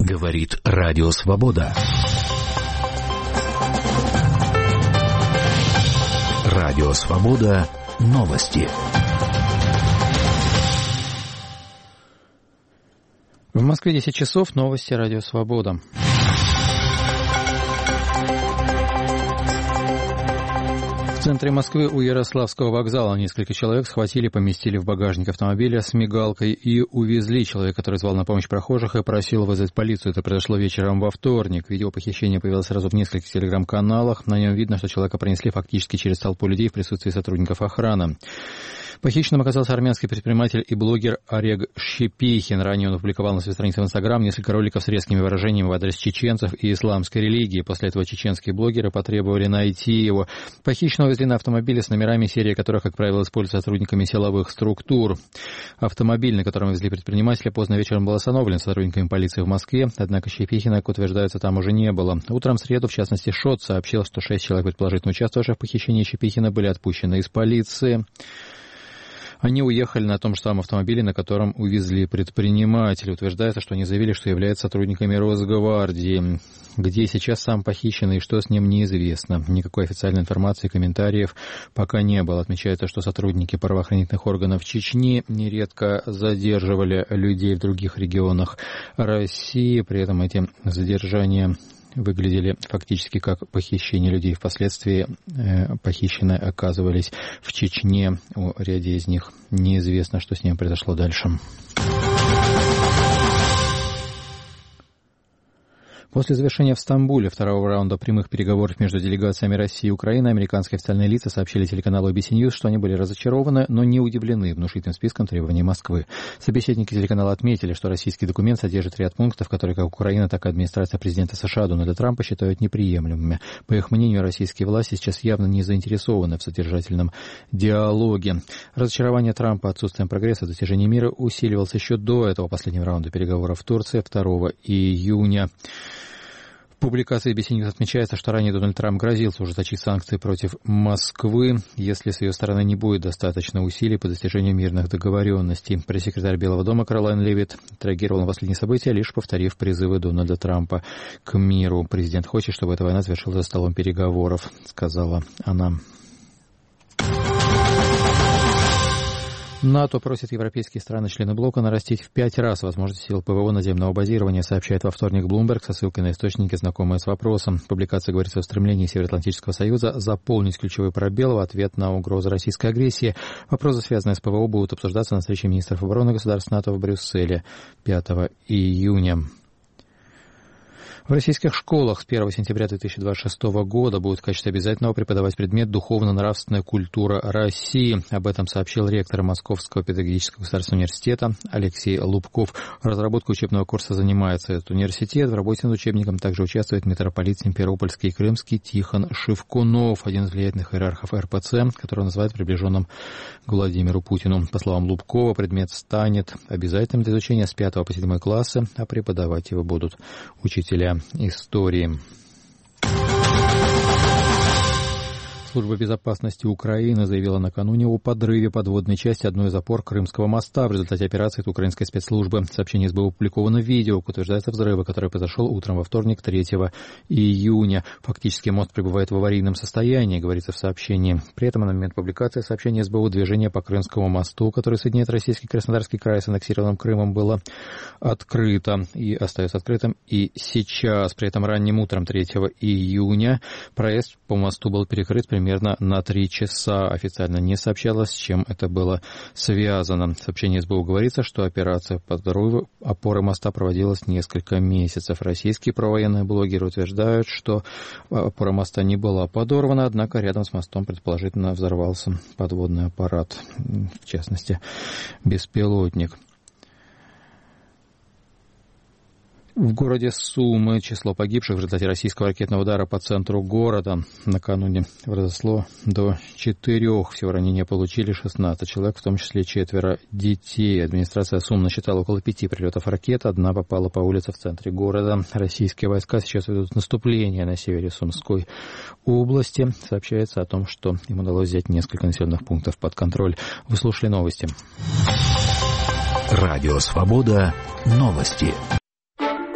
Говорит Радио Свобода. Радио Свобода. Новости. В Москве 10 часов. Новости Радио Свобода. В центре Москвы у Ярославского вокзала несколько человек схватили, поместили в багажник автомобиля с мигалкой и увезли. Человек, который звал на помощь прохожих и просил вызвать полицию. Это произошло вечером во вторник. Видео похищения появилось сразу в нескольких телеграм-каналах. На нем видно, что человека пронесли фактически через толпу людей в присутствии сотрудников охраны. Похищенным оказался армянский предприниматель и блогер Орег Шепихин. Ранее он опубликовал на своей странице в Инстаграм несколько роликов с резкими выражениями в адрес чеченцев и исламской религии. После этого чеченские блогеры потребовали найти его. Похищенного везли на автомобиле с номерами, серии которых, как правило, используются сотрудниками силовых структур. Автомобиль, на котором везли предпринимателя, поздно вечером был остановлен сотрудниками полиции в Москве, однако Шепихина, как утверждается, там уже не было. Утром в среду, в частности, ШОТ сообщил, что 6 человек, предположительно участвовавших в похищении Шепихина, были отпущены из полиции. Они уехали на том же самом автомобиле, на котором увезли предпринимателя. Утверждается, что они заявили, что являются сотрудниками Росгвардии. Где сейчас сам похищенный и что с ним, неизвестно. Никакой официальной информации и комментариев пока не было. Отмечается, что сотрудники правоохранительных органов Чечни нередко задерживали людей в других регионах России. При этом эти задержания выглядели фактически как похищение людей. Впоследствии похищенные оказывались в Чечне. О ряде из них неизвестно, что с ними произошло дальше. После завершения в Стамбуле второго раунда прямых переговоров между делегациями России и Украины американские официальные лица сообщили телеканалу ABC News, что они были разочарованы, но не удивлены внушительным списком требований Москвы. Собеседники телеканала отметили, что российский документ содержит ряд пунктов, которые как Украина, так и администрация президента США Дональда Трампа считают неприемлемыми. По их мнению, российские власти сейчас явно не заинтересованы в содержательном диалоге. Разочарование Трампа отсутствием прогресса в достижении мира усиливалось еще до этого последнего раунда переговоров в Турции 2 июня. В публикации ABC News отмечается, что ранее Дональд Трамп грозился ужесточить санкции против Москвы, если с ее стороны не будет достаточно усилий по достижению мирных договоренностей. Пресс-секретарь Белого дома Каролайн Левитт отреагировала на последние события, лишь повторив призывы Дональда Трампа к миру. Президент хочет, чтобы эта война завершилась за столом переговоров, сказала она. НАТО просит европейские страны-члены блока нарастить в 5 раз возможность сил ПВО наземного базирования, сообщает во вторник Bloomberg со ссылкой на источники, знакомые с вопросом. В публикации говорится о стремлении Североатлантического союза заполнить ключевые пробелы в ответ на угрозу российской агрессии. Вопросы, связанные с ПВО, будут обсуждаться на встрече министров обороны государств НАТО в Брюсселе 5 июня. В российских школах с 1 сентября 2026 года будет в качестве обязательного преподавать предмет «Духовно-нравственная культура России». Об этом сообщил ректор Московского педагогического государственного университета Алексей Лубков. Разработкой учебного курса занимается этот университет. В работе над учебником также участвует митрополит Симферопольский и Крымский Тихон Шевкунов, один из влиятельных иерархов РПЦ, которого называют приближенным к Владимиру Путину. По словам Лубкова, предмет станет обязательным для изучения с 5 по 7 классы, а преподавать его будут учителя истории. Служба безопасности Украины заявила накануне о подрыве подводной части одной из опор Крымского моста в результате операции от украинской спецслужбы. Сообщение СБУ опубликовано в видео, утверждается взрыва, который произошел утром во вторник 3 июня. Фактически мост пребывает в аварийном состоянии, говорится в сообщении. При этом на момент публикации сообщения СБУ движение по Крымскому мосту, который соединяет российский Краснодарский край с аннексированным Крымом, было открыто и остается открытым и сейчас. При этом ранним утром 3 июня проезд по мосту был перекрыт примерно на 3 часа. Официально не сообщалось, с чем это было связано. В сообщении СБУ говорится, что операция по взрыву опоры моста проводилась несколько месяцев. Российские провоенные блогеры утверждают, что опора моста не была подорвана, однако рядом с мостом предположительно взорвался подводный аппарат, в частности, беспилотник. В городе Сумы число погибших в результате российского ракетного удара по центру города накануне возросло до 4. Всего ранения получили 16 человек, в том числе 4 детей. Администрация Сумы насчитала около 5 прилетов ракет. Одна попала по улице в центре города. Российские войска сейчас ведут наступление на севере Сумской области. Сообщается о том, что им удалось взять несколько населенных пунктов под контроль. Вы слушали новости. Радио Свобода. Новости.